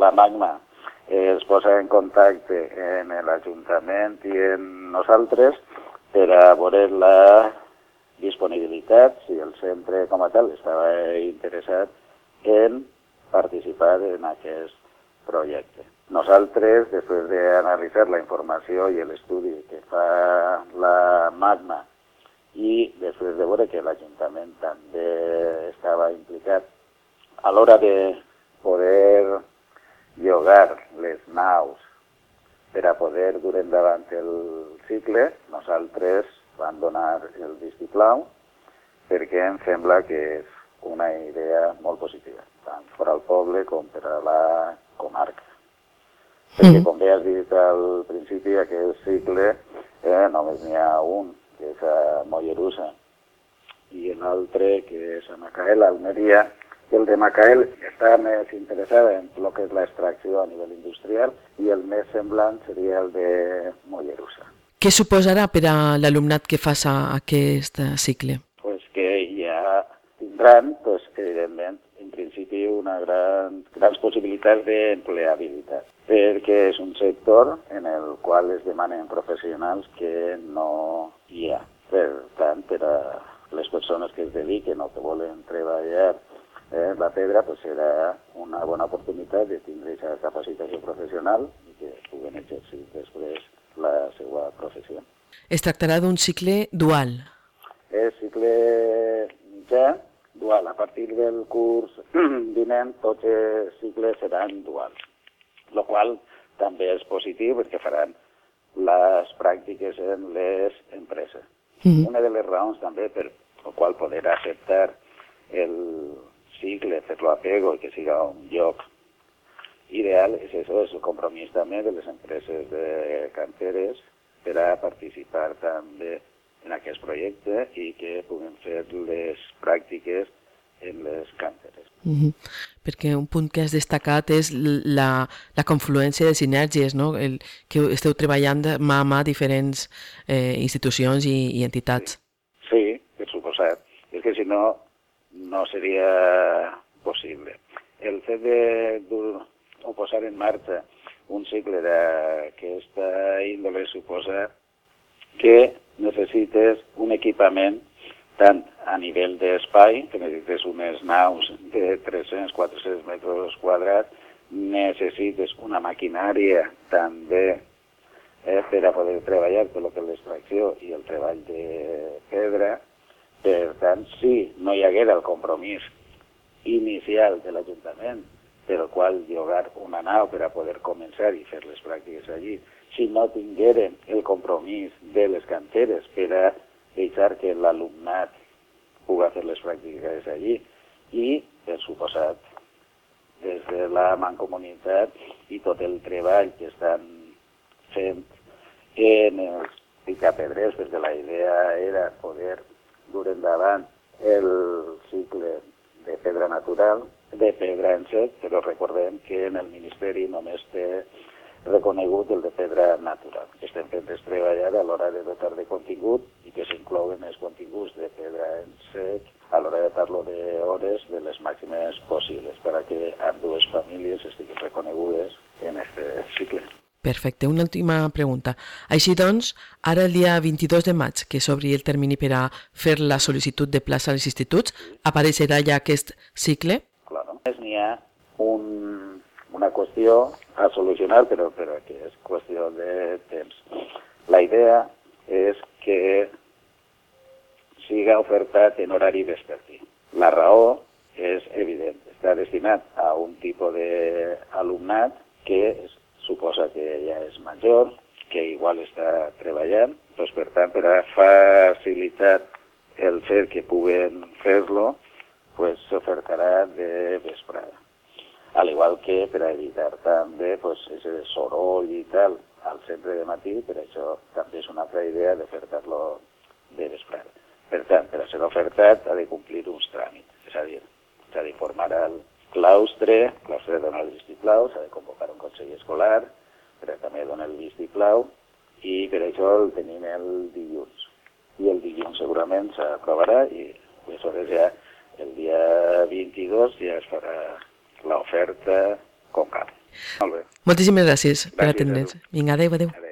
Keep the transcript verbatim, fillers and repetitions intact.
la Magma es posa en contacte amb l'Ajuntament i amb nosaltres per a veure la disponibilitat, si el centre com a tal estava interessat en participar en aquest projecte. Nosaltres, després d'analitzar la informació i l'estudi que fa la Magma i després de veure que l'Ajuntament també estava implicat a l'hora de poder llogar les naus per a poder dur endavant el cicle, nosaltres vam donar el vistiplau perquè em sembla que és una idea molt positiva, tant per al poble com per a la comarca. Perquè, com bé has dit al principi, aquest cicle eh, només n'hi ha un, que és a Mollerussa, i l'altre, que és a Macael, a Almeria. El de Macael està més interessat en el que és l'extracció a nivell industrial i el més semblant seria el de Mollerussa. Què suposarà per a l'alumnat que fa aquest cicle? Pues que ja tindran, pues, evidentment, en principi, una gran, grans possibilitats d'empleabilitat, perquè és un sector en el qual es demanen professionals que no hi ha. Per tant, per a les persones que es dediquen o que volen treballar eh, la pedra, pues, serà una bona oportunitat de tindre aquesta capacitació professional i que puguen exercir després la seva professió. Es tractarà d'un cicle dual. És cicle mitjà, dual. A partir del curs vinent, tots els cicles seran duals, el qual també és positiu perquè faran les pràctiques en les empreses. Mm-hmm. Una de les raons també per la qual poder acceptar el cicle, fer-lo a Pego i que siga un lloc ideal, és això, és el compromís també de les empreses de canteres per a participar també en aquest projecte i que puguin fer les pràctiques en les canteres. Mm-hmm. Perquè un punt que has destacat és la, la confluència de sinergies, no? El, que esteu treballant mà a mà diferents eh, institucions i, i entitats. Sí. sí, per suposat. És que si no, no seria possible. El fet de dur, o posar en marxa un cicle d'aquesta índole suposa que necessites un equipament tant a nivell d'espai, que necessites unes naus de tres-cents a quatre-cents metres quadrats, necessites una maquinària també eh, per a poder treballar tot el que és l'extracció i el treball de pedra. Per tant, si no hi haguera el compromís inicial de l'Ajuntament per el qual llogar una nau per a poder començar i fer les pràctiques allí, si no tingueren el compromís de les canteres per a deixar que l'alumnat pugui fer les pràctiques allí i, per suposat, des de la mancomunitat i tot el treball que estan fent en els picapedrers, perquè la idea era poder dur endavant el cicle de pedra natural, de pedra en sec, però recordem que en el Ministeri només té reconegut el de pedra natural. Estem fent és treballar a l'hora de dotar de contingut i que s'inclouen els continguts de pedra en sec a l'hora de dotar-lo d'hores de les màximes possibles perquè ambdues famílies estiguin reconegudes en aquest cicle. Perfecte. Una última pregunta. Així doncs, ara el dia vint-i-dos de maig, que s'obri el termini per a fer la sol·licitud de plaça als instituts, apareixerà ja aquest cicle? Clar, n'hi ha un, una qüestió a solucionar, però, però que és qüestió de temps. La idea és que siga ofertat en horari vespertí. La raó és evident. Està destinat a un tipus d'alumnat que és suposa que ja és major, que igual està treballant, doncs per tant, per a facilitar el fet que puguen fer-lo, pues s'ofertarà de vesprada. Al igual que per a evitar també pues, ese soroll i tal al centre de matí, per això també és una altra idea d'ofertar-lo de vesprada. Per tant, per a ser ofertat ha de complir uns tràmits, és a dir, s'ha d'informar al claustre, claustre dona el vistiplau, s'ha de convocar un consell escolar, però també dona el vistiplau, i per això el tenim el dilluns. I el dilluns segurament s'aprovarà i aleshores ja el dia vint-i-dos ja es farà l'oferta com cal. Molt bé. Moltíssimes gràcies per Gràcies, atendre'ns. adéu. Vinga, adéu, adéu. Adéu.